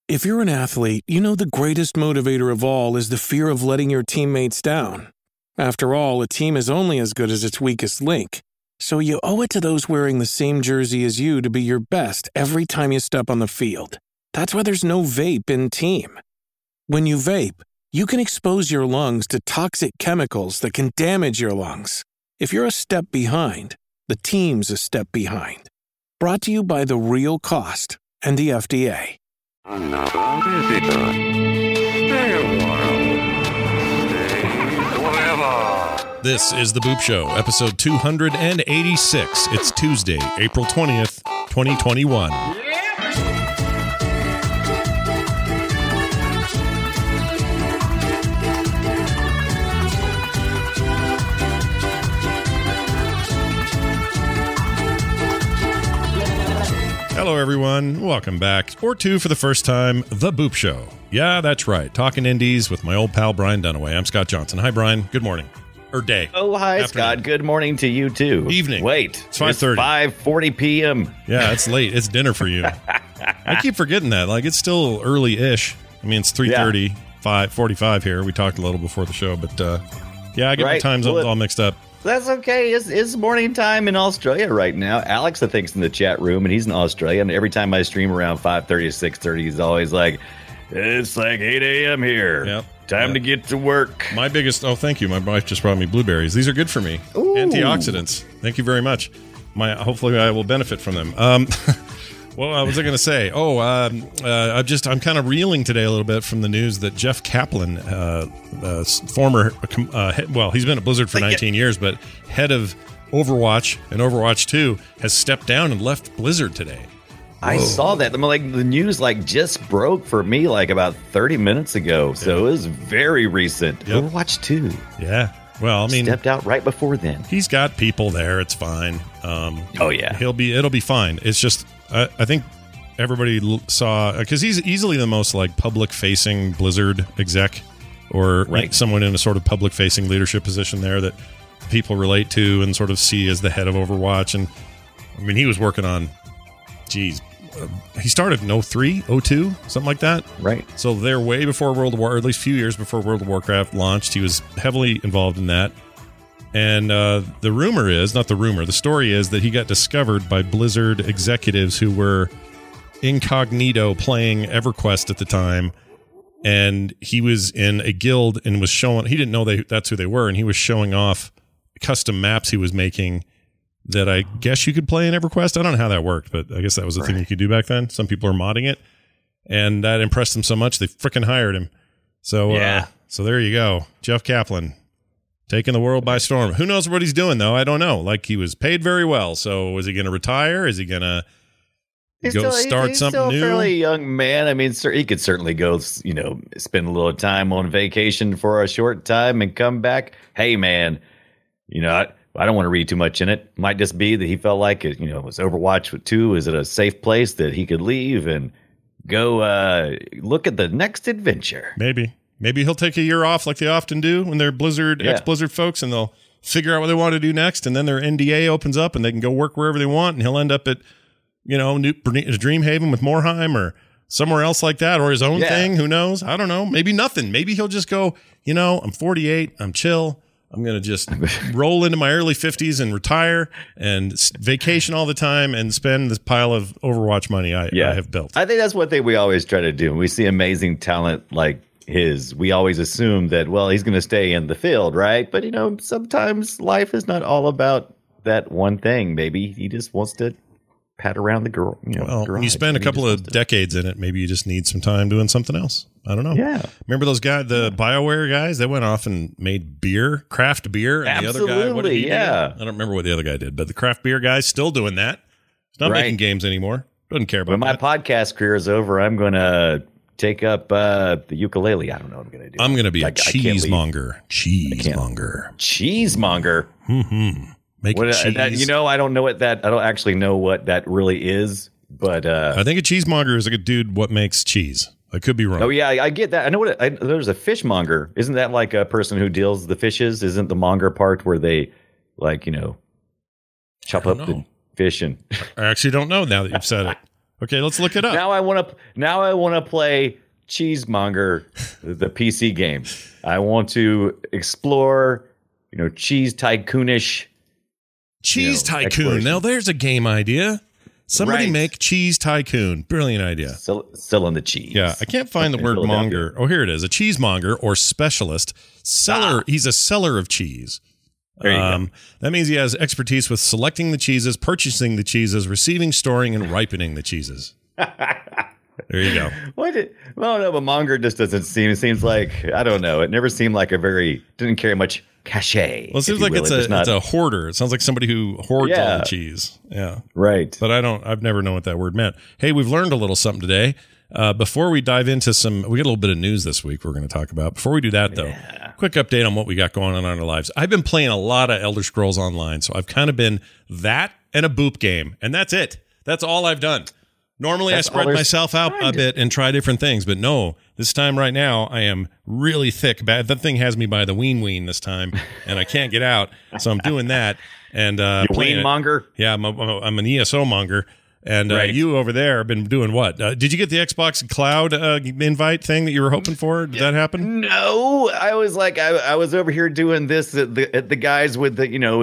If you're an athlete, you know the greatest motivator of all is the fear of letting your teammates down. After all, a team is only as good as its weakest link. So you owe it to those wearing the same jersey as you to be your best every time you step on the field. That's why there's no vape in team. When you vape, you can expose your lungs to toxic chemicals that can damage your lungs. If you're a step behind, the team's a step behind. Brought to you by The Real Cost and the FDA. This is The Boop Show, episode 286. It's Tuesday, April 20th, 2021. Hello, everyone. Welcome back, or two for the first time, The Boop Show. Yeah, that's right. Talking indies with my old pal, Brian Dunaway. I'm Scott Johnson. Hi, Brian. Good morning. Or day. Oh, hi, Afternoon. Scott. Good morning to you, too. Evening. Wait. It's 5:30. 5:40 p.m. Yeah, it's late. It's dinner for you. I keep forgetting that. Like, it's still early-ish. I mean, it's 3:30, 5:45 here. We talked a little before the show, but, yeah, I get my times all mixed up. That's okay. It's morning time in Australia right now. Alex, I think, is in the chat room, and he's in Australia. And every time I stream around 5:30 to 6:30, he's always like, it's like 8 a.m. here. Yep. Time to get to work. My biggest, thank you. My wife just brought me blueberries. These are good for me. Ooh. Antioxidants. Thank you very much. Hopefully I will benefit from them. What was I going to say? I'm kind of reeling today a little bit from the news that Jeff Kaplan, former, he's been at Blizzard for 19 years, but head of Overwatch and Overwatch 2 has stepped down and left Blizzard today. I saw that. The news just broke for me about 30 minutes ago. So it was very recent. Yep. Overwatch 2. Yeah. Well, I mean, stepped out right before then. He's got people there. It's fine. Oh yeah. It'll be fine. It's just, I think everybody saw, because he's easily the most public facing Blizzard exec, or someone in a sort of public facing leadership position there that people relate to and sort of see as the head of Overwatch. And I mean, he was working on, he started in 03, 02, something like that. Right. So they're way before World of War, or at least a few years before World of Warcraft launched. He was heavily involved in that. And the story is that he got discovered by Blizzard executives who were incognito playing EverQuest at the time. And he was in a guild and was showing, he didn't know that's who they were. And he was showing off custom maps he was making that I guess you could play in EverQuest. I don't know how that worked, but I guess that was the thing you could do back then. Some people are modding it, and that impressed them so much they freaking hired him. So, so there you go, Jeff Kaplan, taking the world by storm. Who knows what he's doing though? I don't know. He was paid very well. So, is he going to retire? Is he going to start something new? He's still a fairly young man. I mean, he could certainly go, spend a little time on vacation for a short time and come back. Hey, man, I don't want to read too much in it. Might just be that he felt like it, was Overwatch 2. Is it a safe place that he could leave and go look at the next adventure? Maybe he'll take a year off like they often do when they're ex-Blizzard folks, and they'll figure out what they want to do next. And then their NDA opens up and they can go work wherever they want. And he'll end up at, Dreamhaven with Morheim or somewhere else like that, or his own thing. Who knows? I don't know. Maybe nothing. Maybe he'll just go, I'm 48. I'm chill. I'm going to just roll into my early 50s and retire and vacation all the time and spend this pile of Overwatch money I have built. I think that's one thing we always try to do. When we see amazing talent like his, we always assume that, he's going to stay in the field, right? But, sometimes life is not all about that one thing. Maybe he just wants to pat around the girl. When you spend a couple of decades in it, maybe you just need some time doing something else. I don't know. Yeah. Remember those guys, the BioWare guys? They went off and made craft beer. And Absolutely, the other guy, what did he do? I I don't remember what the other guy did, but the craft beer guy's still doing that. He's not making games anymore. Doesn't care about that. When my podcast career is over, I'm going to take up the ukulele. I don't know what I'm going to do. I'm going to be a cheesemonger. Cheesemonger? Mm-hmm. Making cheese. I don't know I don't actually know what that really is, but I think a cheesemonger is like a dude what makes cheese. I could be wrong. Oh yeah, I get that. I know there's a fishmonger. Isn't that like a person who deals the fishes? Isn't the monger part where they chop up the fish? And I actually don't know now that you've said it. Okay, let's look it up. Now I want to play Cheesemonger, the PC game. I want to explore, cheese tycoonish. Cheese Tycoon. Now there's a game idea. Somebody make Cheese Tycoon. Brilliant idea. Selling the cheese. Yeah, I can't find the word monger. Oh, here it is. A cheesemonger or specialist. Seller. He's a seller of cheese. There you go. That means he has expertise with selecting the cheeses, purchasing the cheeses, receiving, storing, and ripening the cheeses. There you go. But monger just doesn't seem. It seems like, I don't know. It never seemed like didn't carry much cachet. Well, it seems like it's a hoarder. It sounds like somebody who hoards all the cheese. Yeah. Right. But I've never known what that word meant. Hey, we've learned a little something today. Before we dive into we got a little bit of news this week we're going to talk about. Before we do that, though, quick update on what we got going on in our lives. I've been playing a lot of Elder Scrolls Online, so I've kind of been that and a boop game, and that's it. That's all I've done. Normally, I spread myself out a bit and try different things, but no, this time right now, I am really thick. That thing has me by the ween this time, and I can't get out, so I'm doing that. And ween monger? Yeah, I'm an ESO monger. And you over there have been doing what? Did you get the Xbox Cloud invite thing that you were hoping for? Did that happen? No, I was like, I was over here doing this at the guys with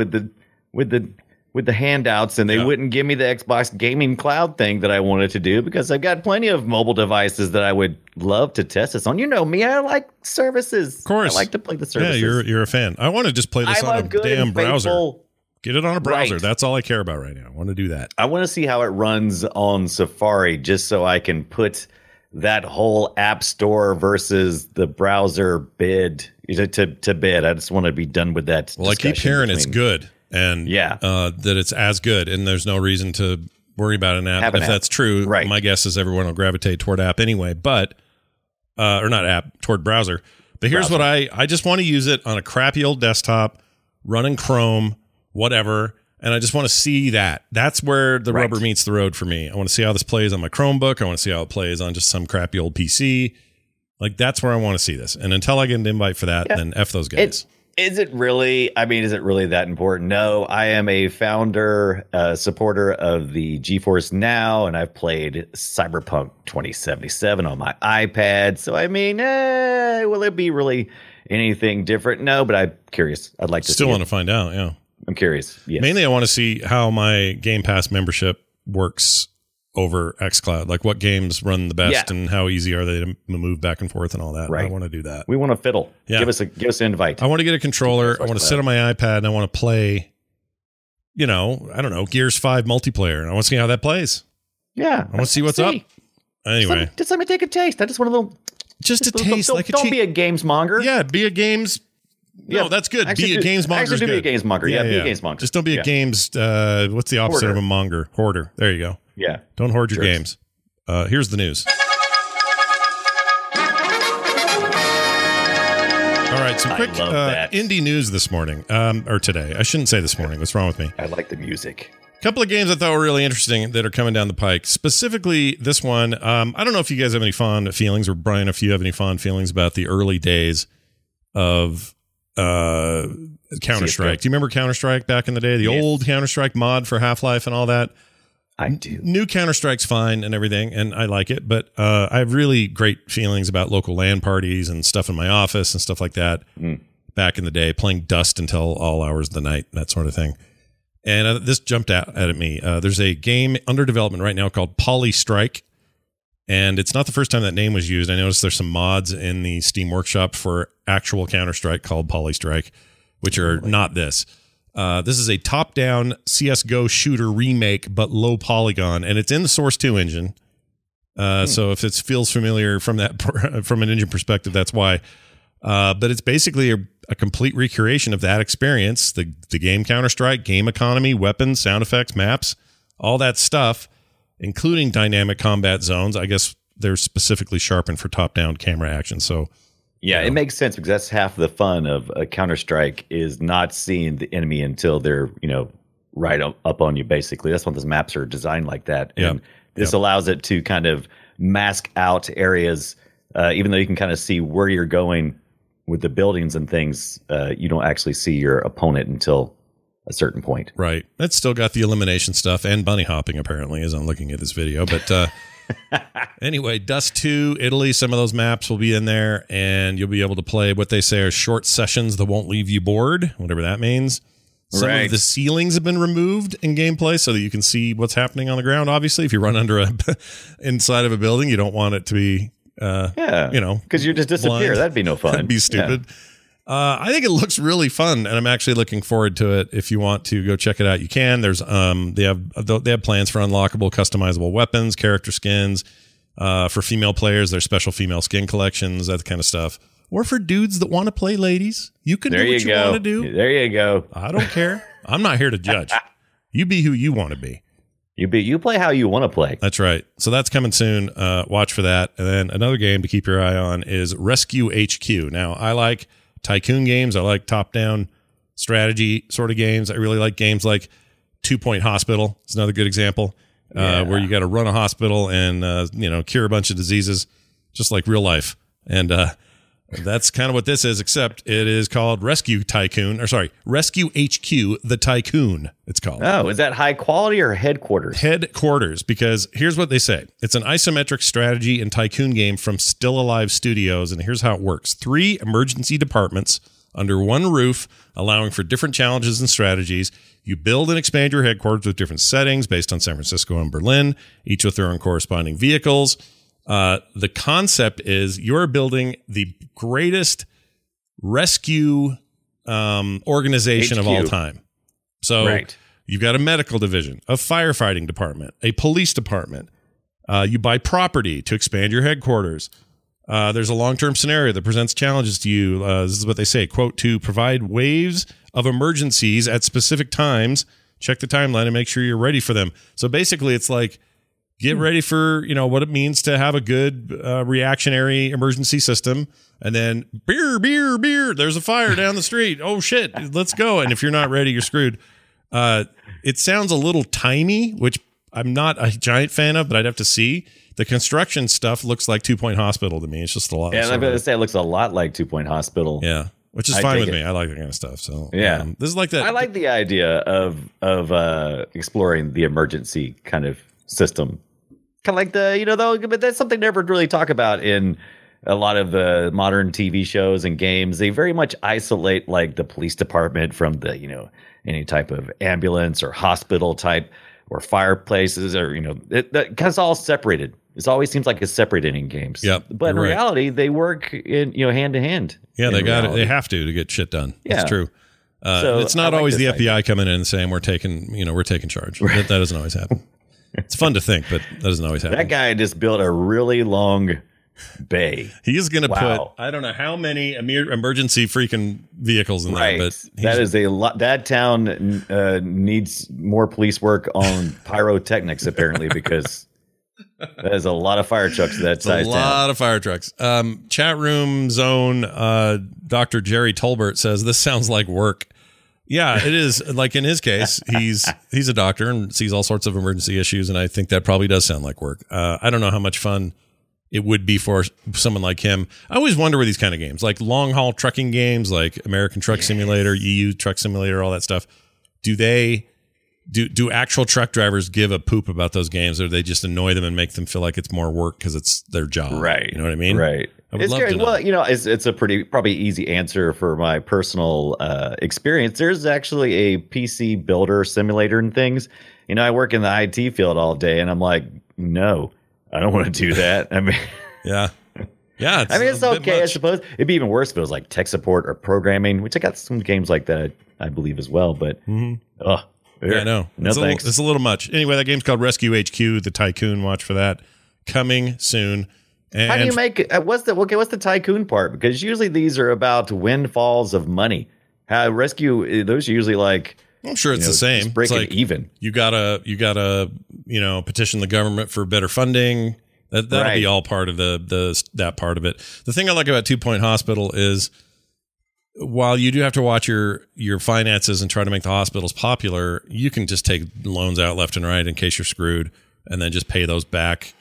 the handouts, and they wouldn't give me the Xbox Gaming Cloud thing that I wanted to do because I've got plenty of mobile devices that I would love to test this on. You know me, I like services. Of course, I like to play the services. Yeah, you're a fan. I want to just play this on a damn browser. Get it on a browser. Right. That's all I care about right now. I want to do that. I want to see how it runs on Safari just so I can put that whole app store versus the browser bid to bid. I just want to be done with that. Well, I keep hearing it's good and that it's as good, and there's no reason to worry about an app. If that's true, my guess is everyone will gravitate toward app anyway, but or not app, toward browser. But here's what I just want to use it on a crappy old desktop running Chrome, whatever, and I just want to see that. That's where the rubber meets the road for me. I want to see how this plays on my Chromebook. I want to see how it plays on just some crappy old PC. Like, that's where I want to see this. And until I get an invite for that, then F those guys. Is it really that important? No, I am a founder, supporter of the GeForce Now, and I've played Cyberpunk 2077 on my iPad. So, I mean, will it be really anything different? No, but I'm curious. I'd like to still want to find out, yeah. I'm curious. Yes. Mainly, I want to see how my Game Pass membership works over xCloud. Like, what games run the best and how easy are they to move back and forth and all that. Right. I want to do that. We want to fiddle. Yeah. Give us an invite. I want to get a controller. I want to sit on my iPad and I want to play, I don't know, Gears 5 multiplayer. And I want to see how that plays. Yeah. I want to see what's up. Anyway. Just let me take a taste. I just want a little. Just a taste. Don't be a games monger. Yeah, be a games. No, that's good. Be a games monger. Actually, be a games monger. Yeah, be a games monger. Just don't be a games. What's the opposite of a monger? Hoarder. There you go. Yeah. Don't hoard your games. Here's the news. All right, some quick indie news this morning, or today. I shouldn't say this morning. What's wrong with me? I like the music. A couple of games I thought were really interesting that are coming down the pike. Specifically, this one. I don't know if you guys have any fond feelings, or Brian, if you have any fond feelings about the early days of Counter-Strike. Do you remember Counter-Strike back in the day? The old Counter-Strike mod for Half-Life and all that? I do. New Counter-Strike's fine and everything, and I like it, but I have really great feelings about local LAN parties and stuff in my office and stuff like that back in the day, playing Dust until all hours of the night, that sort of thing. And this jumped out at me. There's a game under development right now called Polystrike, and it's not the first time that name was used. I noticed there's some mods in the Steam Workshop for actual Counter-Strike called Polystrike, which are not this. This is a top-down CSGO shooter remake, but low polygon, and it's in the Source 2 engine. So if it feels familiar from an engine perspective, that's why. But it's basically a complete recreation of that experience. The game Counter-Strike, game economy, weapons, sound effects, maps, all that stuff, including dynamic combat zones. I guess they're specifically sharpened for top-down camera action. So. Yeah, it makes sense because that's half the fun of a Counter-Strike is not seeing the enemy until they're, right up on you, basically. That's why those maps are designed like that. And this allows it to kind of mask out areas, even though you can kind of see where you're going with the buildings and things. You don't actually see your opponent until a certain point. Right. It's still got the elimination stuff and bunny hopping, apparently, as I'm looking at this video. But anyway, Dust 2, Italy, some of those maps will be in there, and you'll be able to play what they say are short sessions that won't leave you bored, whatever that means. Some of the ceilings have been removed in gameplay so that you can see what's happening on the ground. Obviously, if you run under inside of a building, you don't want it to be, because you just disappear. blind. That'd be no fun. That'd be stupid. I think it looks really fun, and I'm actually looking forward to it. If you want to go check it out, you can. There's they have plans for unlockable, customizable weapons, character skins. For female players, there's special female skin collections, that kind of stuff. Or for dudes that want to play ladies, you can do what you want to do. There you go. I don't care. I'm not here to judge. You be who you want to be. You play how you want to play. That's right. So that's coming soon. Watch for that. And then another game to keep your eye on is Rescue HQ. Now, I like tycoon games. I like top-down strategy sort of games. I really like games like 2 Point Hospital. It's another good example where you got to run a hospital and cure a bunch of diseases, just like real life. And that's kind of what this is, except it is called Rescue HQ, the Tycoon, it's called. Oh, is that high quality or headquarters? Headquarters, because here's what they say. It's an isometric strategy and tycoon game from Still Alive Studios, and here's how it works. 3 emergency departments under one roof, allowing for different challenges and strategies. You build and expand your headquarters with different settings based on San Francisco and Berlin, each with their own corresponding vehicles. The concept is you're building the greatest rescue organization HQ. of all time. So you've got a medical division, a firefighting department, a police department. You buy property to expand your headquarters. There's a long-term scenario that presents challenges to you. This is what they say, quote, to provide waves of emergencies at specific times. Check the timeline and make sure you're ready for them. So basically it's like, get ready for, what it means to have a good reactionary emergency system. And then beer, there's a fire down the street. Oh, shit, let's go. And if you're not ready, you're screwed. It sounds a little timey, which I'm not a giant fan of, but I'd have to see. The construction stuff looks like 2 Point Hospital to me. It's just a lot. Yeah, I'm going to say it looks a lot like 2 Point Hospital. Yeah, which is fine with me. I like that kind of stuff. So this is like that. I like the idea of exploring the emergency kind of system. Kind of like but that's something they never really talk about in a lot of the modern TV shows and games. They very much isolate like the police department from the, any type of ambulance or hospital type or fireplaces or, that kind of all separated. It always seems like it's separated in games. Yep, but in reality, they work in, hand to hand. Yeah, they got it. They have to get shit done. Yeah. That's true. So it's not always the FBI coming in and saying we're taking charge. That doesn't always happen. It's fun to think, but that doesn't always happen. That guy just built a really long bay. He is going to put, I don't know how many emergency freaking vehicles in there, but that is a lot. That town needs more police work on pyrotechnics, apparently, because that is a lot of fire trucks in that size town. A lot of fire trucks. Chat room zone, Dr. Jerry Tolbert says, this sounds like work. Yeah, it is. Like in his case, he's a doctor and sees all sorts of emergency issues, and I think that probably does sound like work. I don't know how much fun it would be for someone like him. I always wonder with these kind of games, like long haul trucking games, like American Truck Simulator, EU Truck Simulator, all that stuff. Do actual truck drivers give a poop about those games, or do they just annoy them and make them feel like it's more work because it's their job? Right. You know what I mean? Right. I would love to know. Well, it's a probably easy answer for my personal experience. There's actually a PC builder simulator and things. I work in the IT field all day, and I'm like, no, I don't want to do that. I mean, yeah. It's okay. I suppose it'd be even worse if it was like tech support or programming, which I got some games like that, I believe as well. But yeah, no, thanks. It's a little much. Anyway, that game's called Rescue HQ, the Tycoon. Watch for that coming soon. And how do you make what's the tycoon part? Because usually these are about windfalls of money. How rescue those are usually like. I'm sure it's the same. It's breaking like even. You gotta petition the government for better funding. That'll be all part of that part of it. The thing I like about 2 Point Hospital is, while you do have to watch your finances and try to make the hospitals popular, you can just take loans out left and right in case you're screwed, and then just pay those back.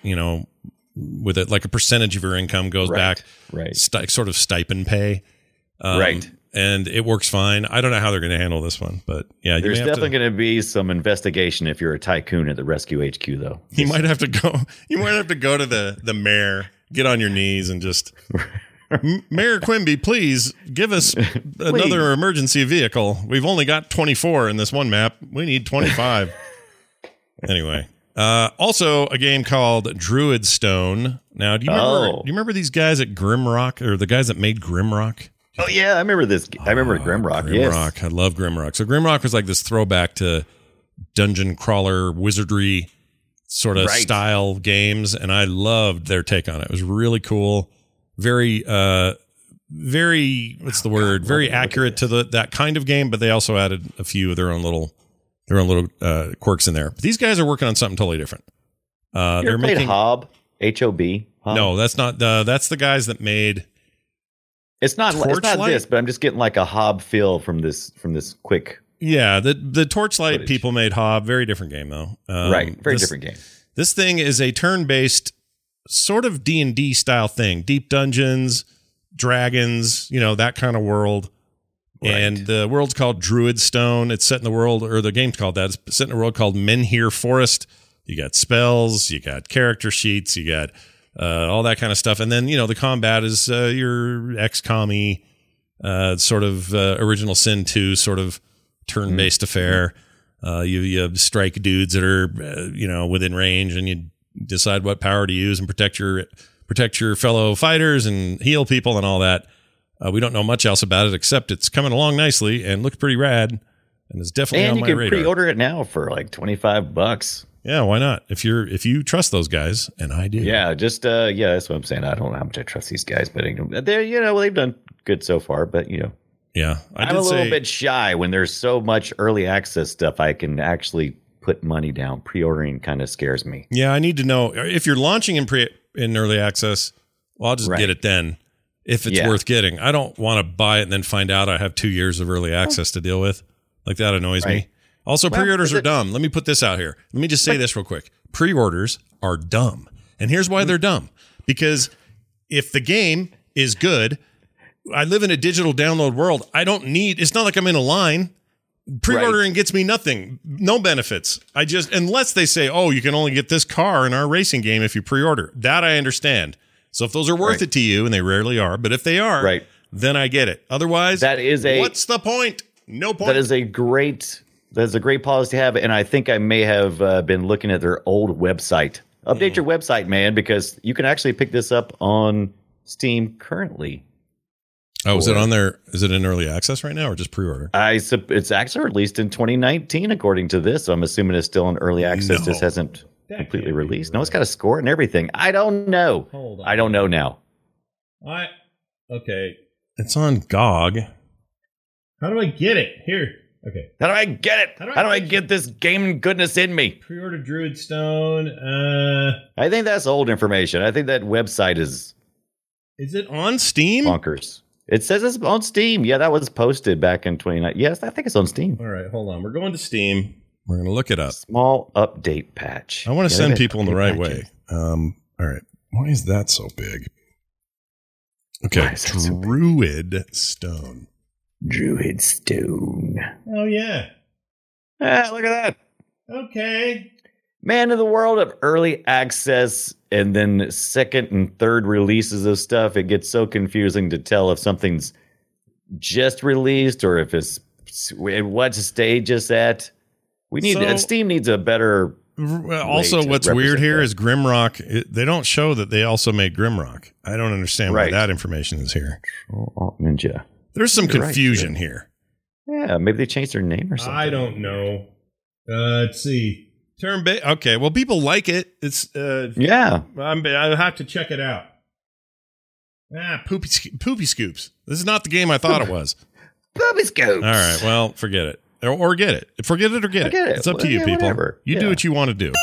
With it, like a percentage of your income goes back. Right. Sort of stipend pay. and it works fine. I don't know how they're going to handle this one, but yeah, there's definitely going to be some investigation if you're a tycoon at the Rescue HQ, though. You might have to go. You might have to go to the mayor, get on your knees, and just Mayor Quimby, please give us another emergency vehicle. We've only got 24 in this one map. We need 25. Anyway. Also, a game called Druid Stone. Now, do you remember these guys at Grimrock, or the guys that made Grimrock? Oh yeah, I remember this. I remember Grimrock. Grimrock, yes. I love Grimrock. So Grimrock was like this throwback to dungeon crawler wizardry sort of style games, and I loved their take on it. It was really cool, very what's the word? Very accurate to that kind of game, but they also added a few of their own little quirks in there. But these guys are working on something totally different. They're making Hob, H-O-B. Hob? No, that's not. That's the guys that made. It's not this, but I'm just getting like a Hob feel from this quick. Yeah, the Torchlight footage. People made Hob. Very different game though. Right, very different game. This thing is a turn-based sort of D&D style thing. Deep dungeons, dragons, that kind of world. Right. And the world's called Druid Stone. It's set in the world, or the game's called that. It's set in a world called Menhir Forest. You got spells, you got character sheets, you got all that kind of stuff. And then, the combat is your XCOM-y, sort of Original Sin 2 sort of turn-based affair. You strike dudes that are, within range, and you decide what power to use and protect your fellow fighters and heal people and all that. We don't know much else about it except it's coming along nicely and looks pretty rad, and it's definitely on my radar. And you can pre-order it now for like $25. Yeah, why not? If you trust those guys, and I do. Yeah, just that's what I'm saying. I don't know how much I trust these guys, but they're they've done good so far. But yeah, I'm a little bit shy when there's so much early access stuff. I can actually put money down. Pre-ordering kind of scares me. Yeah, I need to know if you're launching in early access. Well, I'll just get it then. If it's worth getting. I don't want to buy it and then find out I have 2 years of early access to deal with. Like, that annoys me. Also, pre-orders are dumb. Let me put this out here. Let me just say this real quick. Pre-orders are dumb. And here's why they're dumb. Because if the game is good, I live in a digital download world. It's not like I'm in a line. Pre-ordering gets me nothing. No benefits. Unless they say, you can only get this car in our racing game if you pre-order. That I understand. So if those are worth it to you, and they rarely are, but if they are, then I get it. Otherwise, what's the point? No point. That is a great policy to have, and I think I may have been looking at their old website. Update your website, man, because you can actually pick this up on Steam currently. Oh, is it on there? Is it in early access right now, or just pre-order? It's actually released in 2019, according to this. So I'm assuming it's still in early access. This hasn't completely released. No, it's got a score and everything. I don't know. Hold on. I don't know now. Okay. It's on GOG. How do I get it? Here. Okay. How do I get it? How do I get this game goodness in me? Pre-order Druid Stone. I think that's old information. I think that website is... Is it on Steam? Bonkers. It says it's on Steam. Yeah, that was posted back in 2019. Yes, I think it's on Steam. All right, hold on. We're going to Steam. We're going to look it up. Small update patch. I want to send people in the right way. All right. Why is that so big? Okay. Druid Stone. Druid Stone. Oh, yeah. Look at that. Okay. Man, in the world of early access and then second and third releases of stuff, it gets so confusing to tell if something's just released or if it's what stage it's at. Steam needs a better. Also, what's weird here is Grimrock. They don't show that they also made Grimrock. I don't understand why that information is here. Ninja. There's some confusion here. Yeah, maybe they changed their name or something. I don't know. Let's see. Okay, well, people like it. It's I have to check it out. Poopy Scoops. This is not the game I thought it was. Poopy Scoops. All right, well, forget it. Or get it. Forget it or get it. It's up to you, people. Whatever. You do what you want to do.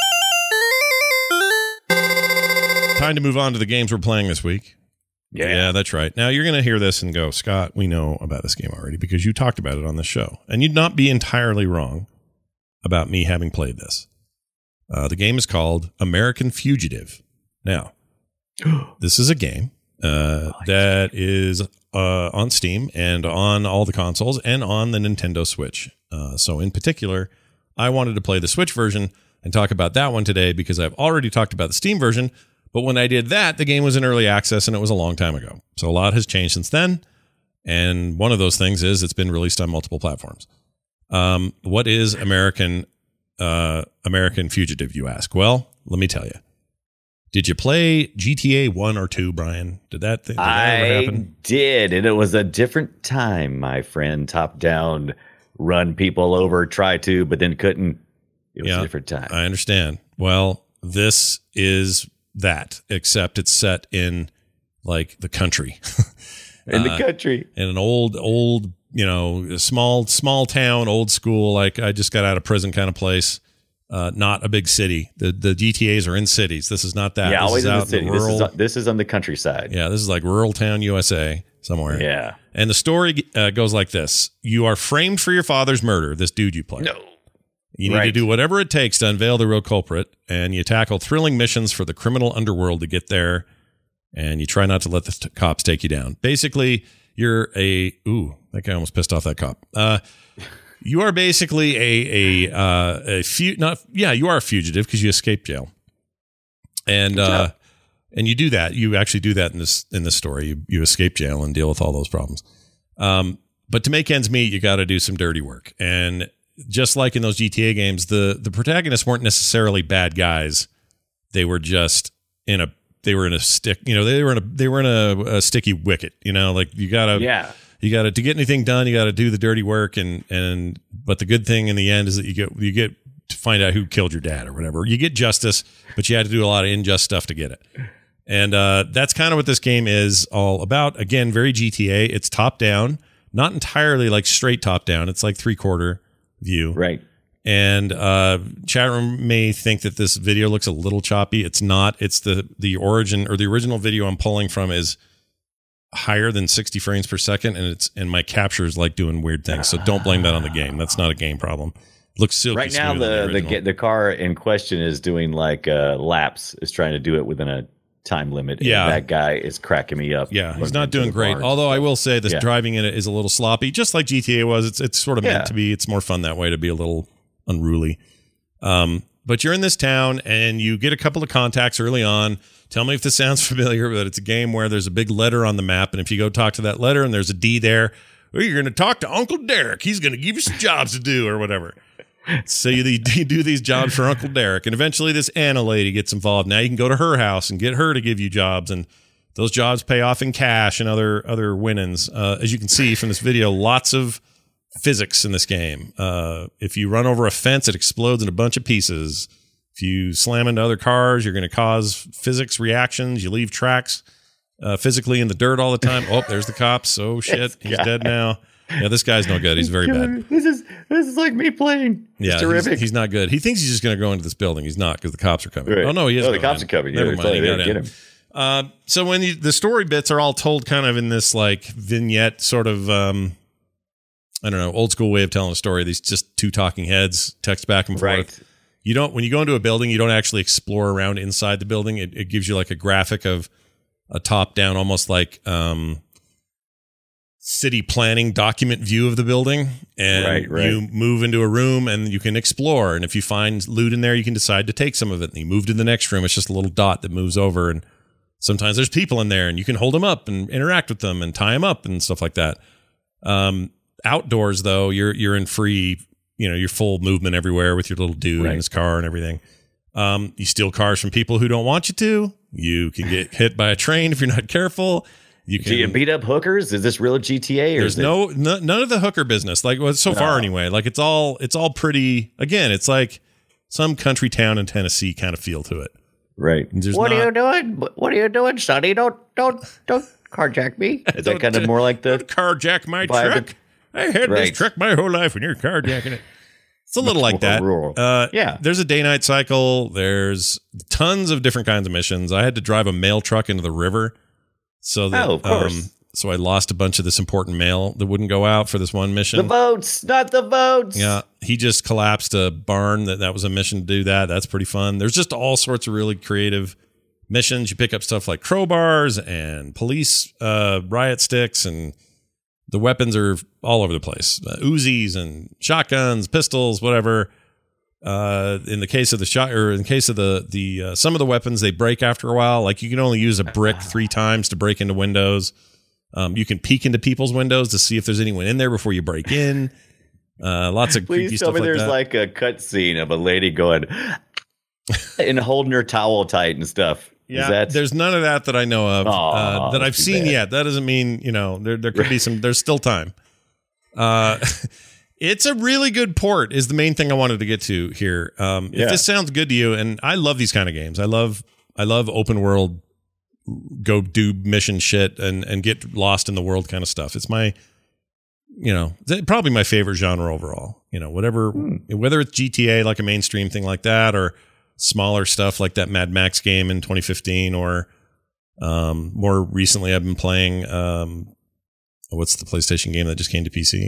Time to move on to the games we're playing this week. Yeah, that's right. Now, you're going to hear this and go, Scott, we know about this game already because you talked about it on the show. And you'd not be entirely wrong about me having played this. The game is called American Fugitive. Now, this is a game that is on Steam and on all the consoles and on the Nintendo Switch. So in particular, I wanted to play the Switch version and talk about that one today because I've already talked about the Steam version. But when I did that, the game was in early access and it was a long time ago. So a lot has changed since then. And one of those things is it's been released on multiple platforms. What is American Fugitive, you ask? Well, let me tell you. Did you play GTA 1 or 2, Brian? Did that ever happen? I did, and it was a different time, my friend. Top down, run people over, try to, but then couldn't. It was a different time. I understand. Well, this is that, except it's set in like the country. In the country. In an old, a small town, old school, like I just got out of prison kind of place. Not a big city. The GTAs are in cities. This is not that. Yeah, this always is in the out city. rural, This is on the countryside. Yeah, this is like rural town USA somewhere. Yeah. And the story goes like this. You are framed for your father's murder, this dude you play. No. You need to do whatever it takes to unveil the real culprit, and you tackle thrilling missions for the criminal underworld to get there, and you try not to let the cops take you down. Basically, you're that guy almost pissed off that cop. You are basically you are a fugitive because you escaped jail, and you do that. You actually do that in this story. You escape jail and deal with all those problems. But to make ends meet, you got to do some dirty work. And just like in those GTA games, the protagonists weren't necessarily bad guys. They were just in a stick. They were in a sticky wicket. Like you gotta to get anything done, you gotta do the dirty work. But the good thing in the end is that you get to find out who killed your dad or whatever. You get justice, but you had to do a lot of unjust stuff to get it. And that's kind of what this game is all about. Again, very GTA. It's top down, not entirely like straight top down. It's like 3/4 view. Right. And chat room may think that this video looks a little choppy. It's not. It's the origin or the original video I'm pulling from is higher than 60 frames per second, and my capture is like doing weird things. So don't blame that on the game. That's not a game problem. Looks silky right now. The car in question is doing like laps. Is trying to do it within a time limit. Yeah, and that guy is cracking me up. Yeah, he's not doing great. Although I will say this driving in it is a little sloppy, just like GTA was. It's sort of meant to be. It's more fun that way, to be a little unruly. But you're in this town and you get a couple of contacts early on. Tell me if this sounds familiar, but it's a game where there's a big letter on the map, and if you go talk to that letter and there's a D there, well, you're going to talk to Uncle Derek. He's going to give you some jobs to do or whatever. So you do these jobs for Uncle Derek, and eventually this Anna lady gets involved. Now you can go to her house and get her to give you jobs, and those jobs pay off in cash and other winnings. As you can see from this video, lots of physics in this game. If you run over a fence, it explodes in a bunch of pieces. If you slam into other cars, you're going to cause physics reactions. You leave tracks physically in the dirt all the time. Oh, there's the cops. Oh shit, he's dead now. Yeah, this guy's no good. He's very bad. This is like me playing. It's terrific. He's not good. He thinks he's just going to go into this building. He's not, because the cops are coming. Right. Oh no, he is. Oh, the cops are coming. Never mind. Get him. So when the story bits are all told kind of in this like vignette sort of I don't know, old school way of telling a story. These just two talking heads text back and forth. Right. You don't, when you go into a building, you don't actually explore around inside the building. It gives you like a graphic of a top down, almost like city planning document view of the building. And you move into a room and you can explore. And if you find loot in there, you can decide to take some of it. And you move to the next room. It's just a little dot that moves over. And sometimes there's people in there and you can hold them up and interact with them and tie them up and stuff like that. Outdoors though, you're in free, your full movement everywhere with your little dude in his car and everything. You steal cars from people who don't want you to. You can get hit by a train if you're not careful. Do you beat up hookers? Is this real GTA? Or there's none of the hooker business. Like far anyway. Like it's all pretty. Again, it's like some country town in Tennessee kind of feel to it. Right. What are you doing? What are you doing, Sonny? Don't carjack me. Is that kind of more like the carjack my truck? I had this truck my whole life, and you're carjacking it. It's a little like that. There's a day-night cycle. There's tons of different kinds of missions. I had to drive a mail truck into the river. So that, of course. So I lost a bunch of this important mail that wouldn't go out for this one mission. The votes, not the votes. Yeah, he just collapsed a barn. That was a mission to do that. That's pretty fun. There's just all sorts of really creative missions. You pick up stuff like crowbars and police riot sticks, and the weapons are all over the place. Uzis and shotguns, pistols, whatever. In the case of the some of the weapons, they break after a while. Like you can only use a brick 3 times to break into windows. You can peek into people's windows to see if there's anyone in there before you break in. Lots of creepy Please stuff tell me like there's that. like a cut scene of a lady going and holding her towel tight and stuff. Yeah, there's none of that I know of that I've seen bad. yet. That doesn't mean, there could be some, there's still time. It's a really good port is the main thing I wanted to get to here. If this sounds good to you, and I love these kind of games. I love open world, go do mission shit and get lost in the world kind of stuff. It's my, probably my favorite genre overall. Whether it's GTA, like a mainstream thing like that, or smaller stuff like that Mad Max game in 2015, or more recently I've been playing what's the PlayStation game that just came to PC?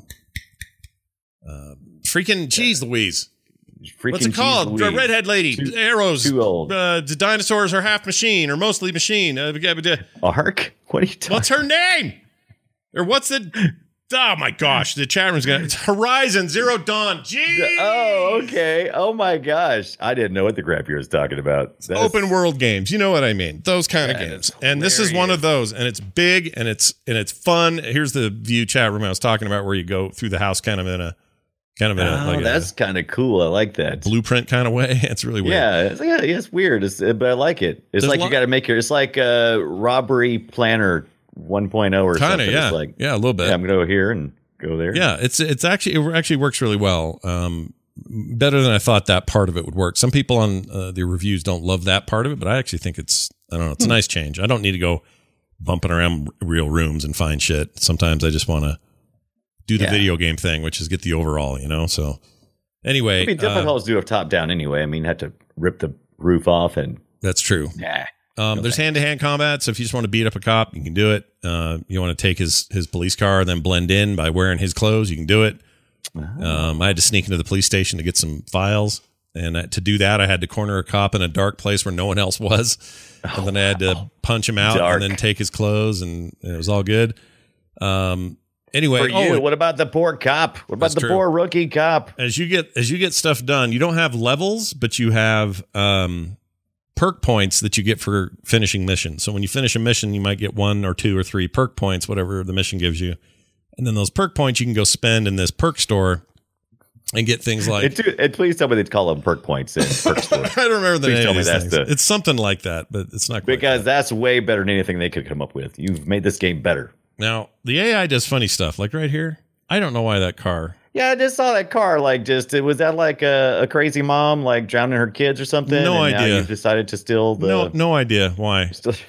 Louise. What's it called? The redhead lady. Arrows. Too old. The dinosaurs are half machine or mostly machine. Ark? What are you talking? What's her name? Or what's the? Oh my gosh! The chat room's gonna. It's Horizon Zero Dawn. Jeez. Oh, okay. Oh my gosh! I didn't know what the crap you was talking about. Open world games. You know what I mean? Those kind of That games. is And this is one of those. And it's big and it's fun. Here's the view chat room I was talking about, where you go through the house kind of in a that's kind of cool. I like that blueprint kind of way. It's really weird. Yeah, it's weird. But I like it. It's like you got to make it's like robbery planner 1.0 or something. Yeah. It's like, a little bit. Yeah, I'm gonna go here and go there. Yeah, it actually works really well. Better than I thought that part of it would work. Some people on the reviews don't love that part of it, but I actually think it's a nice change. I don't need to go bumping around real rooms and find shit. Sometimes I just want to do the video game thing, which is get the overall, So anyway, it'd be difficult to do a top down anyway. I mean, have to rip the roof off and that's true. Yeah. There's hand-to-hand combat, so if you just want to beat up a cop, you can do it. You want to take his police car and then blend in by wearing his clothes, you can do it. I had to sneak into the police station to get some files, and to do that, I had to corner a cop in a dark place where no one else was, and then I had to punch him out and then take his clothes, and it was all good. Anyway, for you, what about the poor cop? What about the poor rookie cop? As you get stuff done, you don't have levels, but you have perk points that you get for finishing missions. So when you finish a mission, you might get 1 or 2 or 3 perk points, whatever the mission gives you. And then those perk points you can go spend in this perk store and get things like... And please tell me they call them perk points in perk store. I don't remember the name of these things. It's it's something like that, but it's not quite because that's way better than anything they could come up with. You've made this game better. Now, the AI does funny stuff. Like right here, I don't know why that car... Yeah, I just saw that car. Was that like a crazy mom, like drowning her kids or something? No idea. Now you've decided to steal the. No idea why.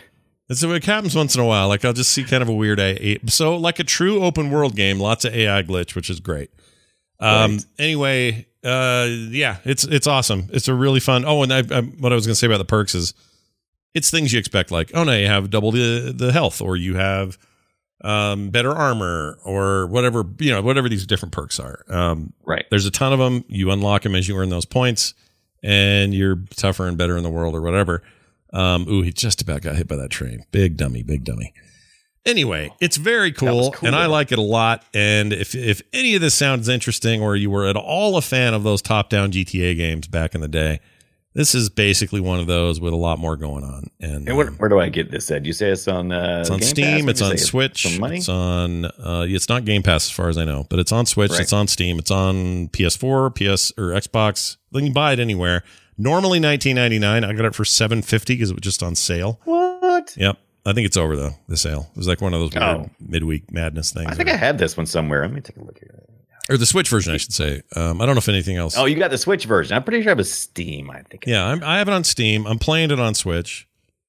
It happens once in a while. Like I'll just see kind of a weird AI. So like a true open world game, lots of AI glitch, which is great. Right. Anyway, it's awesome. It's a really fun. Oh, and what I was going to say about the perks is, it's things you expect. Like, oh no, you have double the health, or you have better armor, or whatever, whatever these different perks are. Right. There's a ton of them. You unlock them as you earn those points, and you're tougher and better in the world or whatever. He just about got hit by that train. Big dummy. Anyway, it's very cool, and I like it a lot. And if any of this sounds interesting, or you were at all a fan of those top-down GTA games back in the day, this is basically one of those with a lot more going on. And where do I get this at? You say it's on it's on Game Steam, it's on Switch, it's on it's not Game Pass as far as I know, but it's on Switch, It's on Steam, it's on PS4, PS or Xbox. You can buy it anywhere. Normally $19.99. I got it for $7.50 because it was just on sale. What? Yep. I think it's over though, the sale. It was like one of those weird midweek madness things. I think I had this one somewhere. Let me take a look here. Or the Switch version, I should say. I don't know if anything else. Oh, you got the Switch version. I'm pretty sure I have a Steam, I think. Yeah, I have it on Steam. I'm playing it on Switch.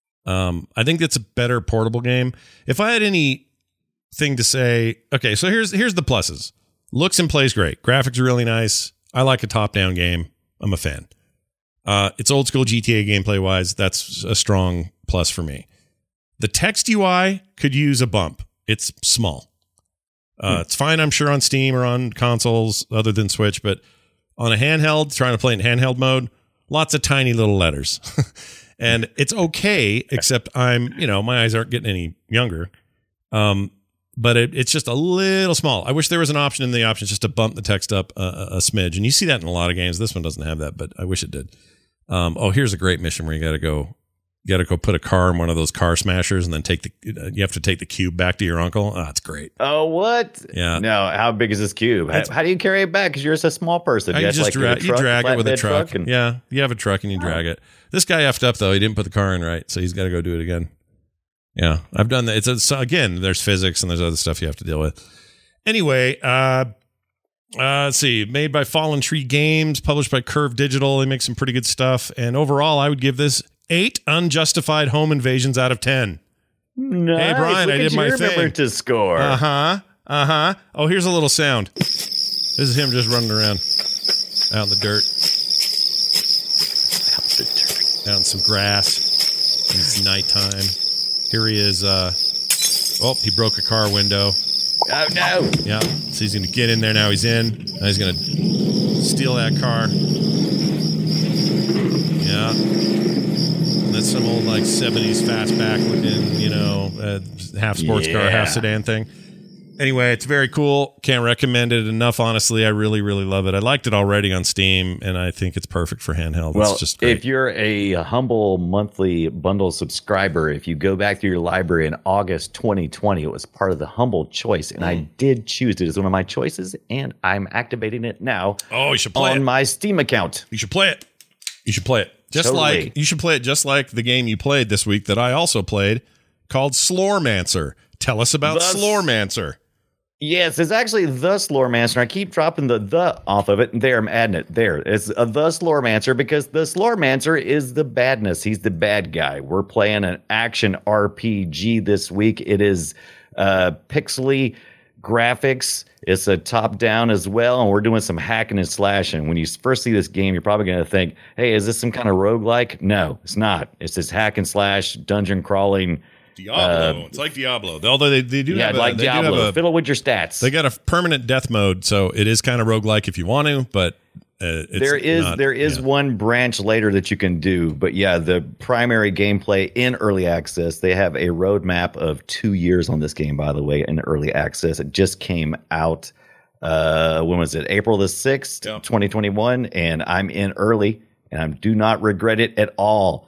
I think it's a better portable game. If I had anything to say, okay, so here's the pluses. Looks and plays great. Graphics are really nice. I like a top-down game. I'm a fan. It's old school GTA gameplay-wise. That's a strong plus for me. The text UI could use a bump. It's small. It's fine, I'm sure, on Steam or on consoles other than Switch, but on a handheld, trying to play in handheld mode, lots of tiny little letters. And it's okay, except my eyes aren't getting any younger. But it's just a little small. I wish there was an option in the options just to bump the text up a smidge. And you see that in a lot of games. This one doesn't have that, but I wish it did. Here's a great mission where you got to go put a car in one of those car smashers and then you have to take the cube back to your uncle. Oh, it's great. Oh, what? Yeah. No, how big is this cube? How do you carry it back? Because you're just a small person. You just drag it with a truck. And, yeah, you have a truck and you drag it. This guy effed up, though. He didn't put the car in right, so he's got to go do it again. Yeah, I've done that. Again, there's physics and there's other stuff you have to deal with. Anyway, let's see. Made by Fallen Tree Games, published by Curve Digital. They make some pretty good stuff. And overall, I would give this 8 unjustified home invasions out of 10. Nice. Hey, Brian, I did my thing. Remember to score. Oh, here's a little sound. This is him just running around out in the dirt. Out in some grass. It's nighttime. Here he is. He broke a car window. Oh, no. Yeah. So he's going to get in there. Now he's in. Now he's going to steal that car. Yeah. That's some old, 70s fastback looking, half sports car, half sedan thing. Anyway, it's very cool. Can't recommend it enough, honestly. I really, really love it. I liked it already on Steam, and I think it's perfect for handheld. Well, it's just great. If you're a humble monthly bundle subscriber, if you go back through your library in August 2020, it was part of the Humble Choice, and I did choose it as one of my choices, and I'm activating it now. Oh, you should play it on my Steam account. You should play it. You should play it. You should play it just like the game you played this week that I also played called Slormancer. Tell us about Slormancer. Yes, it's actually the Slormancer. I keep dropping the off of it. There, I'm adding it. There. It's the Slormancer because the Slormancer is the badness. He's the bad guy. We're playing an action RPG this week. It is pixely graphics. It's a top-down as well, and we're doing some hacking and slashing. When you first see this game, you're probably going to think, hey, is this some kind of roguelike? No, it's not. It's this hack and slash, dungeon crawling. Diablo. It's like Diablo. Although they do have like Diablo. Fiddle with your stats. They got a permanent death mode, so it is kind of roguelike if you want to, but there is one branch later that you can do. But yeah, the primary gameplay in early access, they have a roadmap of 2 years on this game, by the way, in early access. It just came out, when was it? April the 6th, 2021, and I'm in early, and I do not regret it at all.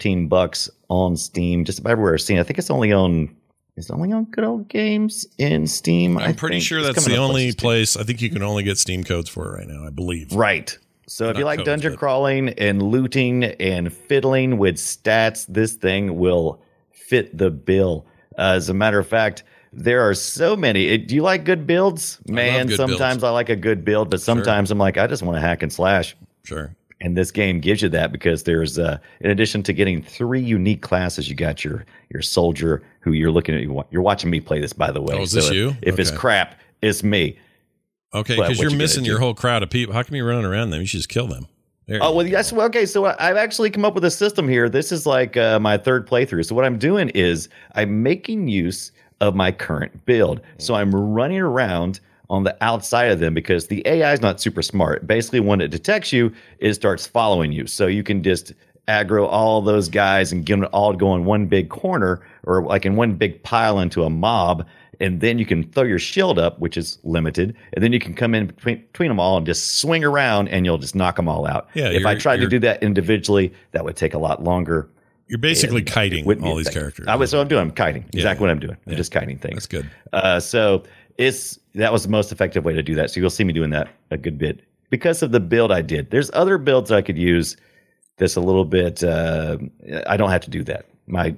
$15 on Steam, just about everywhere I've seen. I think it's only on Good Old Games in Steam. I'm pretty sure that's the only place. I think you can only get Steam codes for it right now, I believe. Right. So if you like dungeon crawling and looting and fiddling with stats, this thing will fit the bill. As a matter of fact, there are so many. Do you like good builds? Man, sometimes I like a good build, but sometimes I'm like, I just want to hack and slash. Sure. And this game gives you that because there's, in addition to getting 3 unique classes, you got your soldier who you're looking at. You're watching me play this, by the way. Oh, is this you? If it's crap, it's me. Okay, because you're missing your whole crowd of people. How come you're running around them? You should just kill them. Yes. Okay, so I've actually come up with a system here. This is like my third playthrough. So what I'm doing is I'm making use of my current build. So I'm running around on the outside of them because the AI is not super smart. Basically, when it detects you, it starts following you. So you can just aggro all those guys and get them all to go in one big corner or like in one big pile into a mob. And then you can throw your shield up, which is limited. And then you can come in between them all and just swing around and you'll just knock them all out. Yeah, if I tried to do that individually, that would take a lot longer. You're basically kiting all these characters. I'm kiting. Exactly what I'm doing. I'm just kiting things. That's good. So that was the most effective way to do that. So you'll see me doing that a good bit because of the build I did. There's other builds I could use that's a little bit. I don't have to do that.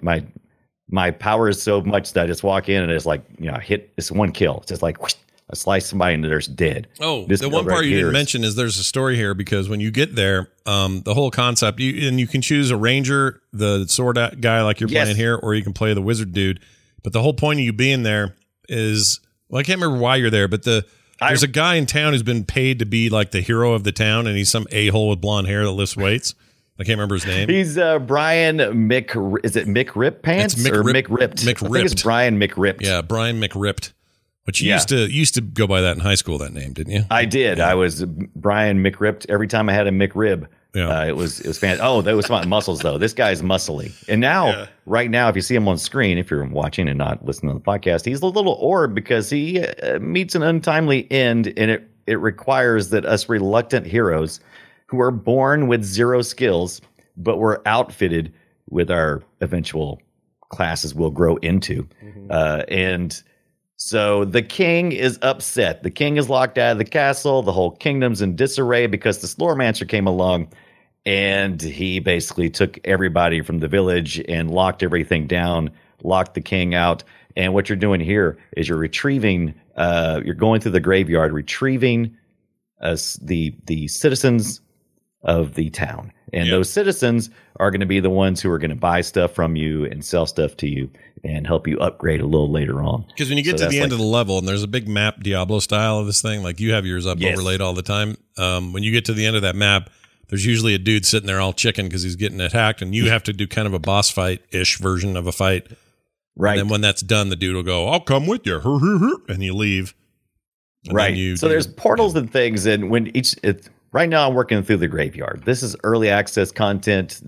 My power is so much that I just walk in and it's like hit this one kill. It's just like whoosh, I slice somebody and they're dead. Oh, the one part you didn't mention is there's a story here because when you get there, the whole concept you can choose a ranger, the sword guy like you're playing here, or you can play the wizard dude. But the whole point of you being there is. Well, I can't remember why you're there, but there's a guy in town who's been paid to be like the hero of the town, and he's some a-hole with blonde hair that lifts weights. I can't remember his name. He's Brian Mick. Is it Mick Rip Pants or Mick Ripped? Mick Ripped. I think it's Brian Mick Ripped. Yeah, Brian Mick Ripped. But you used to go by that in high school, that name, didn't you? I did. Yeah. I was Brian Mick Ripped every time I had a McRib. Yeah. It was fantastic. Oh, that was about muscles though. This guy's muscly, and now right now, if you see him on screen, if you're watching and not listening to the podcast, he's a little orb because he meets an untimely end, and it requires that us reluctant heroes, who are born with zero skills, but we're outfitted with our eventual classes we'll grow into, and. So the king is upset. The king is locked out of the castle. The whole kingdom's in disarray because the Slormancer came along and he basically took everybody from the village and locked everything down, locked the king out. And what you're doing here is you're retrieving, you're going through the graveyard, retrieving the citizens of the town. And those citizens are going to be the ones who are going to buy stuff from you and sell stuff to you and help you upgrade a little later on. Because when you get to the end of the level, and there's a big map Diablo style of this thing, like you have yours up overlaid all the time. When you get to the end of that map, there's usually a dude sitting there all chicken because he's getting attacked, and you have to do kind of a boss fight-ish version of a fight. Right. And then when that's done, the dude will go, I'll come with you. And you leave. And so there's portals and things, and when right now I'm working through the graveyard. This is early access content.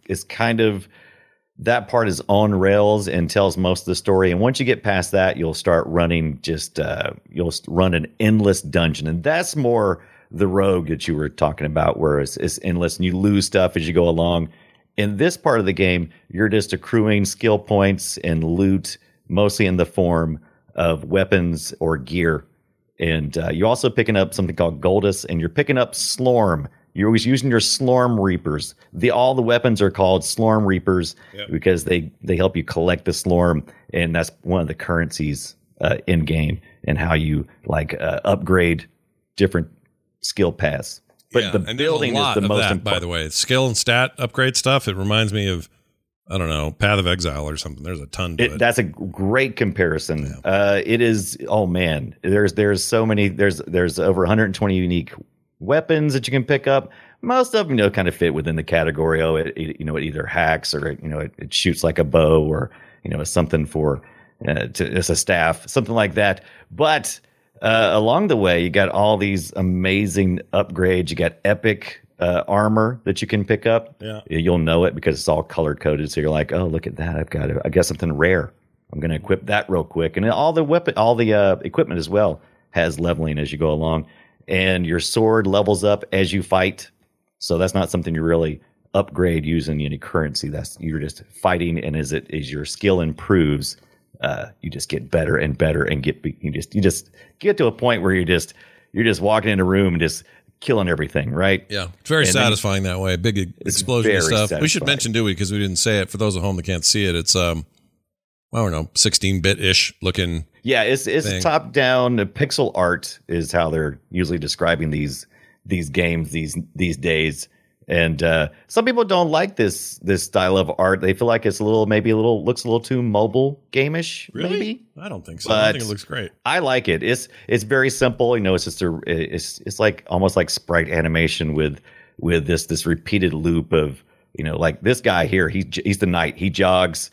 That part is on rails and tells most of the story. And once you get past that, you'll start running you'll run an endless dungeon. And that's more the rogue that you were talking about, where it's endless and you lose stuff as you go along. In this part of the game, you're just accruing skill points and loot, mostly in the form of weapons or gear. And you're also picking up something called Goldus, and you're picking up Slorm. You're always using your Slorm Reapers. All the weapons are called Slorm Reapers because they help you collect the Slorm, and that's one of the currencies in game and how you upgrade different skill paths. But the building is the most important. By the way, skill and stat upgrade stuff. It reminds me of, I don't know, Path of Exile or something. There's a ton to it. That's a great comparison. It is. Oh man, there's so many. There's over 120 unique weapons that you can pick up. Most of them, kind of fit within the category. It either hacks or it shoots like a bow, or it's something for it's a staff, something like that. But along the way, you got all these amazing upgrades. You got epic armor that you can pick up. You'll know it because it's all color coded. So you're like, oh, look at that! I got something rare. I'm going to equip that real quick, and all the equipment as well has leveling as you go along, and your sword levels up as you fight. So that's not something you really upgrade using any currency. You're just fighting, and as your skill improves, you just get better and better, and you just get to a point where you're just walking in a room and just killing everything, right? Yeah, it's very satisfying that way. Big explosion of stuff. Satisfying. We should mention, do we? Because we didn't say it. For those at home that can't see it, it's I don't know, 16-bit-ish looking. Yeah, it's top down pixel art is how they're usually describing these games these days. And some people don't like this style of art. They feel like it's looks a little too mobile game-ish. Really? Maybe. I don't think so. I think it looks great. I like it. It's very simple. It's just it's like almost like sprite animation with this repeated loop of like this guy here. He's the knight. He jogs.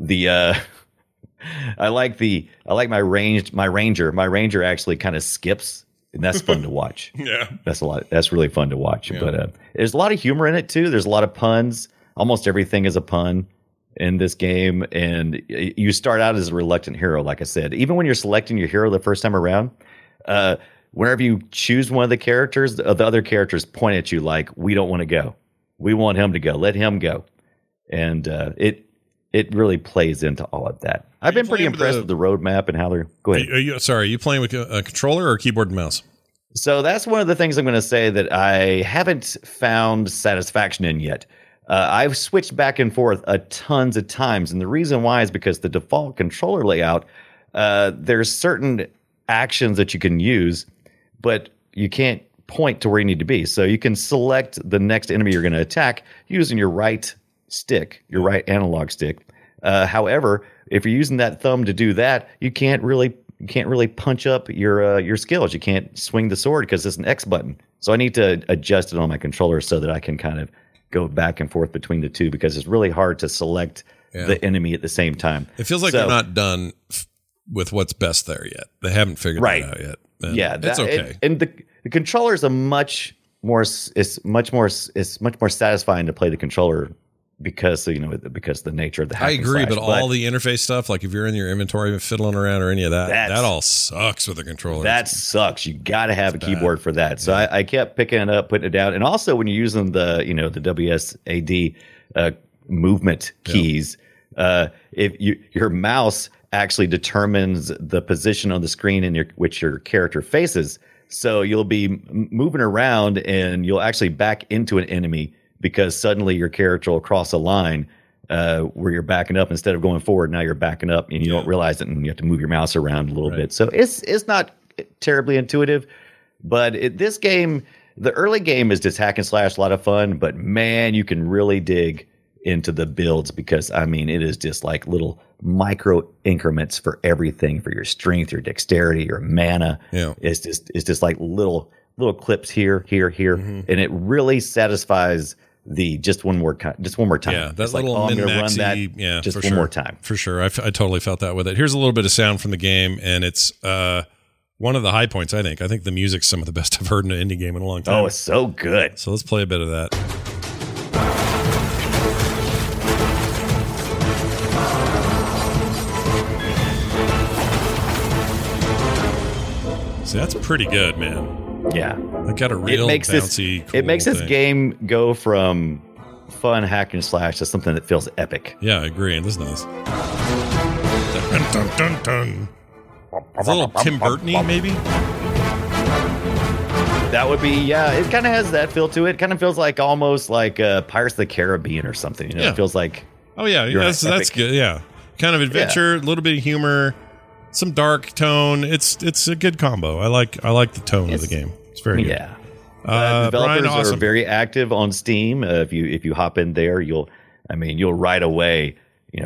I like my ranger. My ranger actually kind of skips. And that's fun to watch. Yeah. That's really fun to watch. Yeah. But there's a lot of humor in it too. There's a lot of puns. Almost everything is a pun in this game. And you start out as a reluctant hero, like I said. Even when you're selecting your hero the first time around, whenever you choose one of the characters, the other characters point at you like, we don't want to go. We want him to go. Let him go. And it really plays into all of that. I've been pretty impressed with the roadmap and how they're... Go ahead. Are you playing with a controller or keyboard and mouse? So that's one of the things I'm going to say that I haven't found satisfaction in yet. I've switched back and forth tons of times. And the reason why is because the default controller layout, there's certain actions that you can use, but you can't point to where you need to be. So you can select the next enemy you're going to attack using your right stick, your right analog stick. However, if you're using that thumb to do that, you can't really punch up your skills. You can't swing the sword because it's an X button. So I need to adjust it on my controller so that I can kind of go back and forth between the two, because it's really hard to select the enemy at the same time. It feels like they're not done with what's best there yet. They haven't figured that out yet. And that's okay. And the controller is a much much more satisfying to play the controller because because of the nature of the hack I and agree, slash. but all the interface stuff, like if you're in your inventory fiddling around or any of that all sucks with the controller. That sucks. You got to have a keyboard for that. So I kept picking it up, putting it down, and also when you're using the the WSAD movement keys, if your mouse actually determines the position on the screen in which your character faces. So you'll be moving around and you'll actually back into an enemy because suddenly your character will cross a line where you're backing up instead of going forward. Now you're backing up and you don't realize it, and you have to move your mouse around a little bit. So it's not terribly intuitive, but this game, the early game is just hack and slash, a lot of fun, but man, you can really dig into the builds because it is just like little micro increments for everything, for your strength, your dexterity, your mana. It's just like little clips here, and it really satisfies the just one more time. Yeah, that's like, I'm going to run that just one more time. For sure. I totally felt that with it. Here's a little bit of sound from the game, and it's one of the high points, I think. I think the music's some of the best I've heard in an indie game in a long time. Oh, it's so good. So let's play a bit of that. See, that's pretty good, man. Yeah. I got a real bouncy, cool it makes this thing. game go from fun hack and slash to something that feels epic. Yeah, I agree. And this is nice. Dun, dun, dun, dun. It's a little Tim Burton-y, maybe? That would be, it kind of has that feel to it. It kind of feels like almost like Pirates of the Caribbean or something. It feels like... Oh, yeah, that's good. Yeah. Kind of adventure, a little bit of humor, some dark tone. It's a good combo. I like the tone of the game. It's very good. Yeah. Developers are very active on Steam. If you hop in there, you'll right away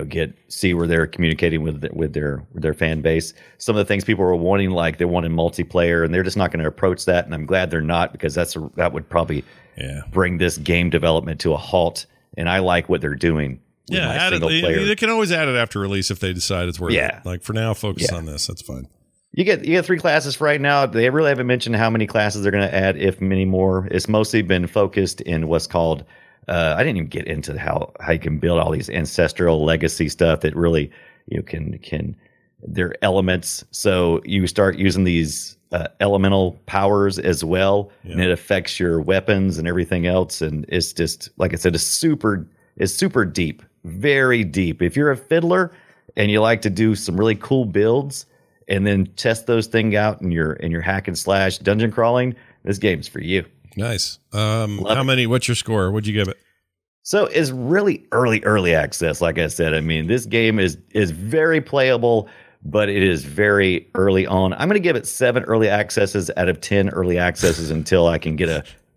see where they're communicating with their fan base. Some of the things people were wanting, like they wanted multiplayer, and they're just not going to approach that. And I'm glad they're not, because that would probably bring this game development to a halt. And I like what they're doing. Yeah, they can always add it after release if they decide it's worth it. Like for now, focus on this. That's fine. You get 3 classes for right now. They really haven't mentioned how many classes they're going to add, if many more. It's mostly been focused in what's called. I didn't even get into how you can build all these ancestral legacy stuff that really can they're elements. So you start using these elemental powers as well, and it affects your weapons and everything else. And it's just, like I said, it's super deep, very deep. If you're a fiddler and you like to do some really cool builds and then test those things out in your hack and slash dungeon crawling, this game's for you. Nice. What's your score? What'd you give it? So it's really early access. Like I said, this game is very playable, but it is very early on. I'm going to give it 7 early accesses out of 10 early accesses until I can get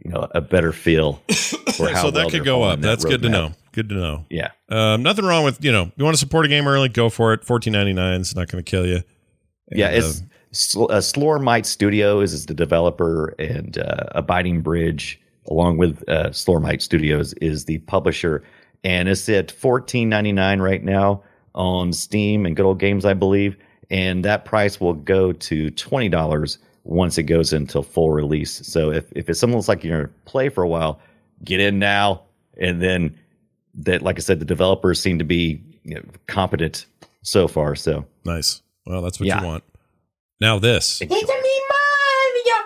a better feel for how. So that could go up. That's good to know. Good to know. Yeah. Nothing wrong with you want to support a game early, go for it. $14.99 is not going to kill you. And, it's Slormite Studios is the developer, and Abiding Bridge, along with Slormite Studios, is the publisher. And it's at $14.99 right now on Steam and Good Old Games, I believe. And that price will go to $20 once it goes into full release. So if it's something that's like you're going to play for a while, get in now. And then, like I said, the developers seem to be competent so far. So nice. Well, that's what you want. Now this. It's me, Mario.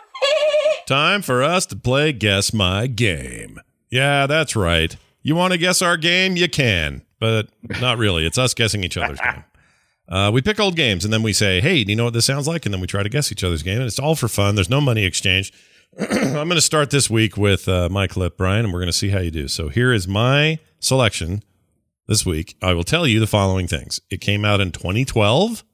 Time for us to play Guess My Game. Yeah, that's right. You want to guess our game? You can, but not really. It's us guessing each other's game. We pick old games, and then we say, hey, do you know what this sounds like? And then we try to guess each other's game, and it's all for fun. There's no money exchange. I'm going to start this week with my clip, Brian, and we're going to see how you do. So here is my selection this week. I will tell you the following things. It came out in 2012.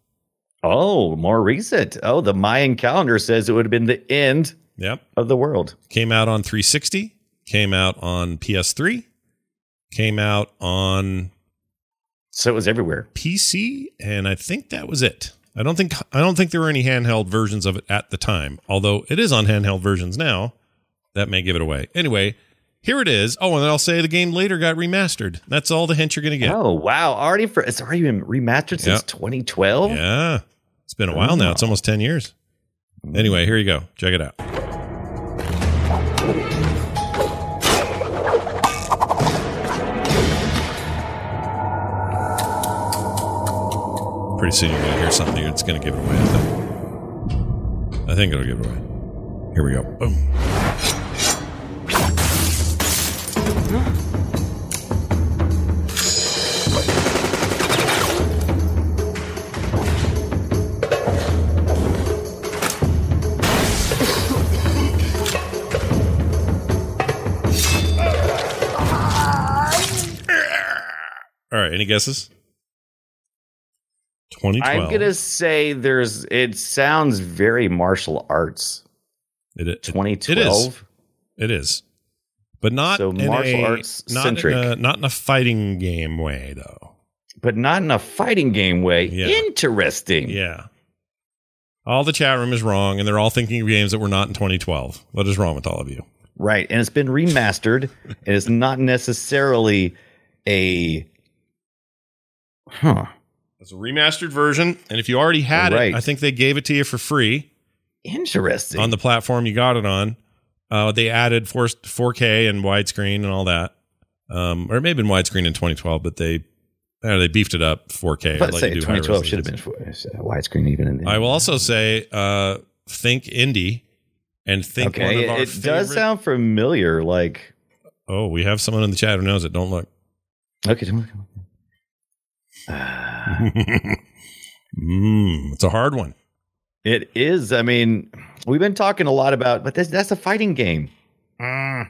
Oh, more recent. Oh, the Mayan calendar says it would have been the end of the world. Came out on 360. Came out on PS3. Came out on... So it was everywhere. PC, and I think that was it. I don't think there were any handheld versions of it at the time, although it is on handheld versions now. That may give it away. Anyway, here it is. Oh, and then I'll say the game later got remastered. That's all the hint you're going to get. Oh, wow. It's already been remastered since 2012? Yeah. It's been a while now. It's almost 10 years. Anyway, here you go. Check it out. Pretty soon you're going to hear something that's going to give it away, I think it'll give it away. Here we go. Boom. All right, any guesses? 2012. I'm gonna say it sounds very martial arts. 2012. It is. But not so in martial arts centric. Not in a fighting game way, though. But not in a fighting game way. Yeah. Interesting. Yeah. All the chat room is wrong, and they're all thinking of games that were not in 2012. What is wrong with all of you? Right. And it's been remastered, and it's not necessarily a... It's a remastered version, and if you already had Right. it, I think they gave it to you for free. Interesting. On the platform you got it on. They added 4K and widescreen and all that. Or it may have been widescreen in 2012, but they beefed it up 4K. Let's say 2012 should have been widescreen even. In I will also say, think indie and think one of our it does sound familiar. Like, oh, we have someone in the chat who knows it. Don't look. Okay. It's a hard one. It is. I mean, we've been talking a lot about, but that's a fighting game. Yeah.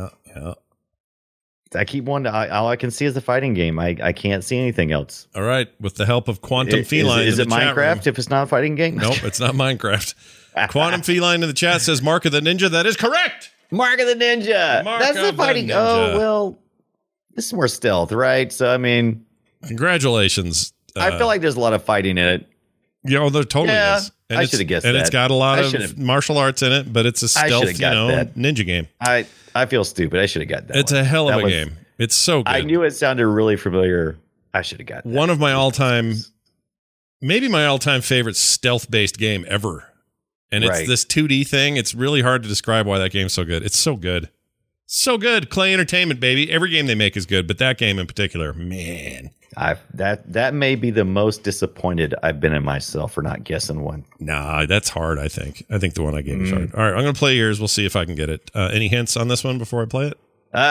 I keep wanting to, all I can see is a fighting game. I can't see anything else. All right. With the help of Quantum Feline. Is it Minecraft if it's not a fighting game? Nope, it's not Minecraft. Quantum Feline in the chat says Mark of the Ninja. That is correct. Mark of the Ninja. That's the fighting. Oh, well, this is more stealth, right? So, I mean. Congratulations. I feel like there's a lot of fighting in it. Yeah, there totally is. And I should have guessed that. And it's got a lot of should've- martial arts in it, but it's a stealth, that. ninja game. I feel stupid. I should have got that. It's one. a hell of That a was- game. It's so good. I knew it sounded really familiar. I should have got that. One of my all-time, maybe my all-time favorite stealth-based game ever. And it's Right. this 2D thing. It's really hard to describe why that game's so good. It's so good. So good. Clay Entertainment, baby. Every game they make is good, but that game in particular, man. That may be the most disappointed I've been in myself for not guessing one. Nah, that's hard, I think. I think the one I gave is hard. All right, I'm going to play yours. We'll see if I can get it. Any hints on this one before I play it?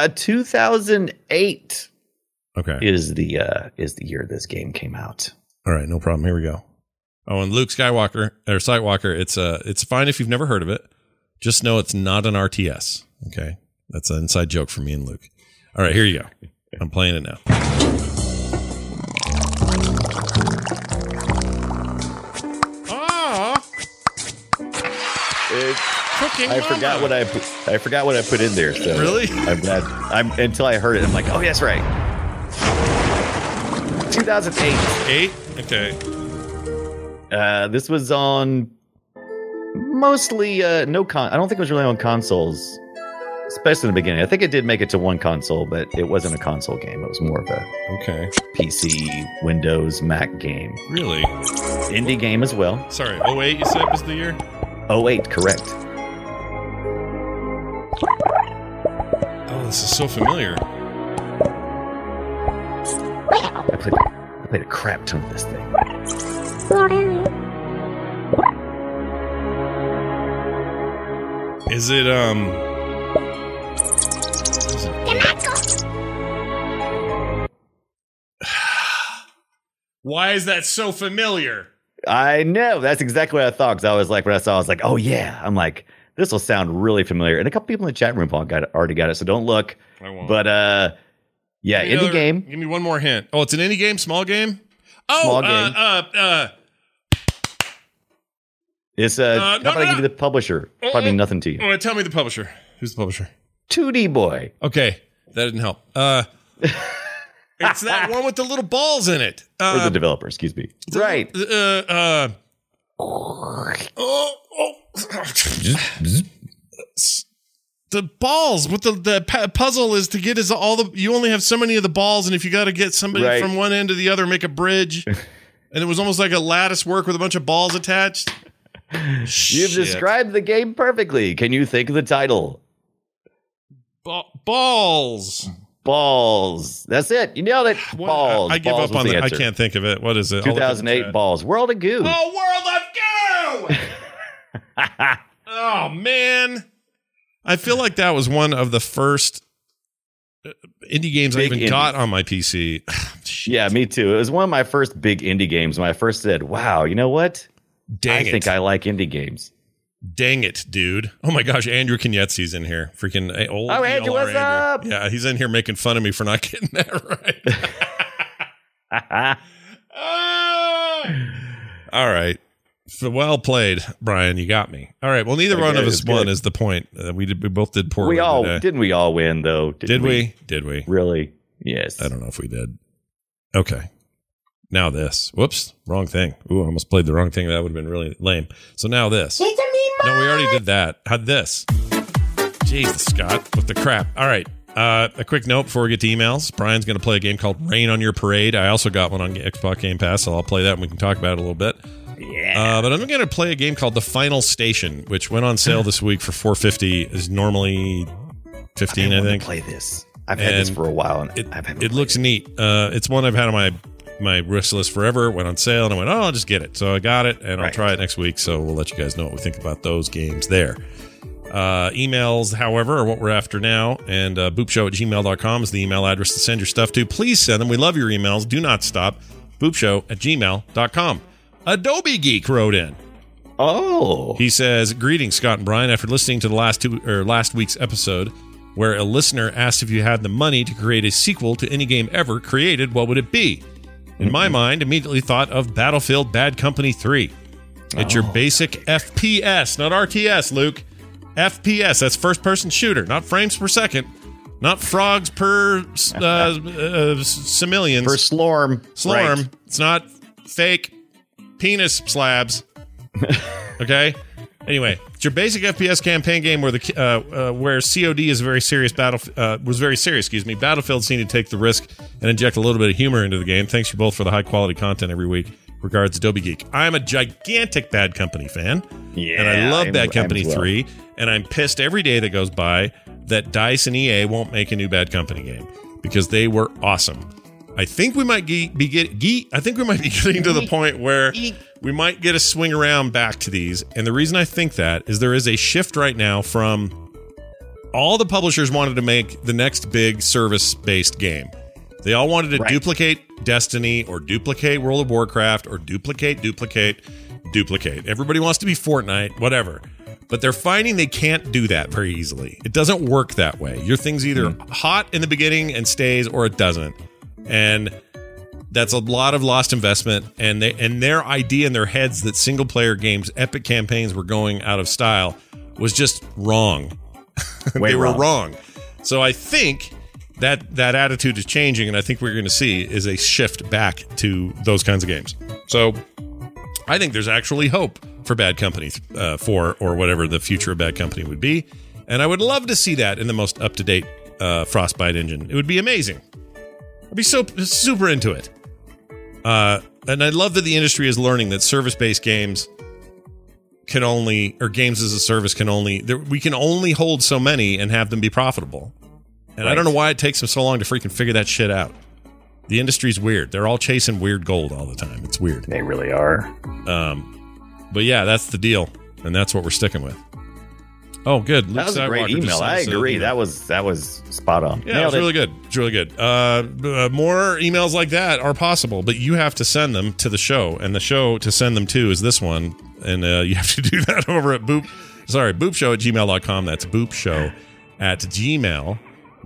2008 Okay. is the year this game came out. All right, no problem. Here we go. Oh, and Luke Skywalker or Sightwalker, it's fine if you've never heard of it. Just know it's not an RTS. Okay, that's an inside joke for me and Luke. All right, here you go. I'm playing it now. I forgot what I put in there. So Really? I'm glad. Until I heard it, I'm like, oh, yes, right. 2008. 8? Okay. This was on mostly I don't think it was really on consoles, especially in the beginning. I think it did make it to one console, but it wasn't a console game. It was more of a PC, Windows, Mac game. Really? Indie game as well. Sorry, 08 you said was the year? 08, correct. Oh, this is so familiar. I played a crap ton of this thing. Is it Why is that so familiar? I know. That's exactly what I thought. Because I was like, when I saw it, I was like, oh, yeah. I'm like, this will sound really familiar. And a couple people in the chat room already got it. So don't look. I won't. But, yeah, indie game. Give me one more hint. Oh, it's an indie game? Small game? Oh, Small game. It's how about I give you the publisher? Probably nothing to you. Oh, tell me the publisher. Who's the publisher? 2D Boy. Okay, that didn't help. It's that one with the little balls in it. Or the developer, excuse me. Right. The balls with the puzzle is to get you only have so many of the balls, and if you got to get somebody from one end to the other, make a bridge, and it was almost like a lattice work with a bunch of balls attached. You've described the game perfectly. Can you think of the title? Balls. Balls. That's it. You nailed it. Balls. I give Balls up on was the it. I answer. can't think of it. What is it? I'll look at the 2008 chat. Balls. World of Goo. Oh, World of Goo! Oh, man. I feel like that was one of the first indie games I Big even got indie. on my PC. Shit. Yeah, me too. It was one of my first big indie games when I first said, wow, you know what? Dang I it. think I like indie games. Dang it, dude. Oh my gosh, Andrew Kenyetzi's in here. Freaking old Oh, Andrew, ELR what's up? Yeah, he's in here making fun of me for not getting that right. All right. Well played, Brian. You got me. All right. Well, neither one of us won is the point. We both did poorly today. Didn't we all win though? Did we? Did we? Really? Yes. I don't know if we did. Okay. Now this. Whoops. Wrong thing. Ooh, I almost played the wrong thing. That would have been really lame. So now this. It's a me, No, we already did that. How'd this? Jesus, Scott, with the crap. All right. A quick note before we get to emails. Brian's going to play a game called Rain on Your Parade. I also got one on Xbox Game Pass, so I'll play that and we can talk about it a little bit. Yeah. But I'm going to play a game called The Final Station, which went on sale this week for $4.50. Is normally $15, I think. Play this. I've had this for a while, and It looks neat. It's one I've had on my wish list forever. It went on sale, and I went, I'll just get it. So I got it, and I'll try it next week. So we'll let you guys know what we think about those games there. Emails, however, are what we're after now. And boopshow@gmail.com is the email address to send your stuff to. Please send them. We love your emails. Do not stop. boopshow@gmail.com. Adobe Geek wrote in. Oh. He says, greetings, Scott and Brian. After listening to the last week's episode, where a listener asked if you had the money to create a sequel to any game ever created, what would it be? In my mind, immediately thought of Battlefield Bad Company 3. It's your basic FPS, not RTS, Luke. FPS, that's first-person shooter, not frames per second, not frogs per simillions. For Slorm. Slorm. Right. It's not fake penis slabs. Okay? Anyway, it's your basic FPS campaign game where where COD is very serious was very serious, Battlefield seemed to take the risk and inject a little bit of humor into the game. Thanks you both for the high quality content every week. Regards, Adobe Geek. I'm a gigantic Bad Company fan. Yeah. And I love Bad Company as well. 3, and I'm pissed every day that goes by that DICE and EA won't make a new Bad Company game because they were awesome. I think we might be getting to the point where we might get a swing around back to these. And the reason I think that is there is a shift right now from all the publishers wanted to make the next big service-based game. They all wanted to duplicate Destiny or duplicate World of Warcraft or duplicate. Everybody wants to be Fortnite, whatever. But they're finding they can't do that very easily. It doesn't work that way. Your thing's either hot in the beginning and stays or it doesn't. And that's a lot of lost investment. And their idea in their heads that single player games, epic campaigns were going out of style was just wrong. They were wrong. So I think that attitude is changing, and I think what you're going to see is a shift back to those kinds of games. So I think there's actually hope for Bad Company 4 or whatever the future of Bad Company would be. And I would love to see that in the most up-to-date Frostbite engine. It would be amazing. I'd be so super into it. And I love that the industry is learning that service-based games can only, or games as a service can only, we can only hold so many and have them be profitable. And I don't know why it takes them so long to freaking figure that shit out. The industry's weird. They're all chasing weird gold all the time. It's weird. They really are. But yeah, that's the deal. And that's what we're sticking with. Oh, good. That was a great email. I agree. That was spot on. Yeah, it was really good. It's really good. More emails like that are possible, but you have to send them to the show. And the show to send them to is this one. And you have to do that over at boopshow@gmail.com. That's boopshow@gmail.com.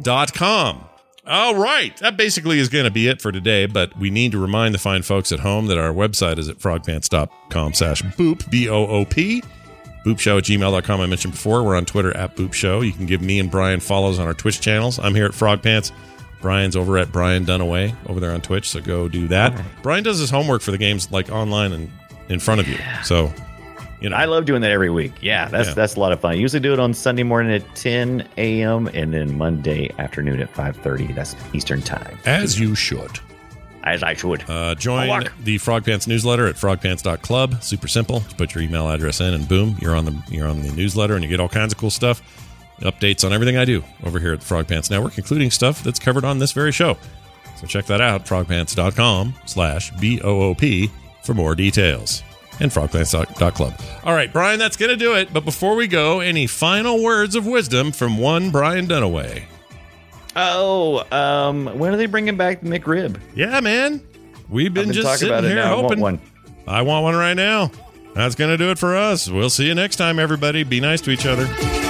All right. That basically is going to be it for today, but we need to remind the fine folks at home that our website is at frogpants.com/boop, B-O-O-P. Boopshow@gmail.com. I mentioned before, we're on Twitter at boopshow. You can give me and Brian follows on our Twitch channels. I'm here at Frogpants. Brian's over at Brian Dunaway over there on Twitch, so go do that. Right. Brian does his homework for the games like online and in front of you. So, you know. I love doing that every week. Yeah, that's a lot of fun. I usually do it on Sunday morning at 10 a.m. and then Monday afternoon at 5:30. That's Eastern time. As you should. As I should. Join the Frogpants newsletter at frogpants.club. Super simple. Just put your email address in and boom, you're on the newsletter and you get all kinds of cool stuff. updates on everything I do over here at the Frog Pants Network, including stuff that's covered on this very show. So check that out, frogpants.com/BOOP for more details. And frogpants.club. All right, Brian, that's going to do it. But before we go, any final words of wisdom from one Brian Dunaway? When are they bringing back the McRib? Yeah, man. We've been just sitting here hoping. I want one right now. That's going to do it for us. We'll see you next time, everybody. Be nice to each other.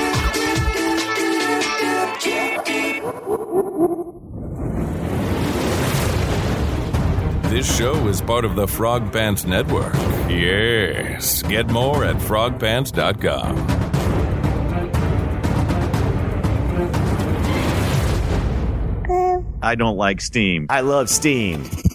This show is part of the Frog Pants Network. Yes. Get more at frogpants.com. I don't like steam. I love steam.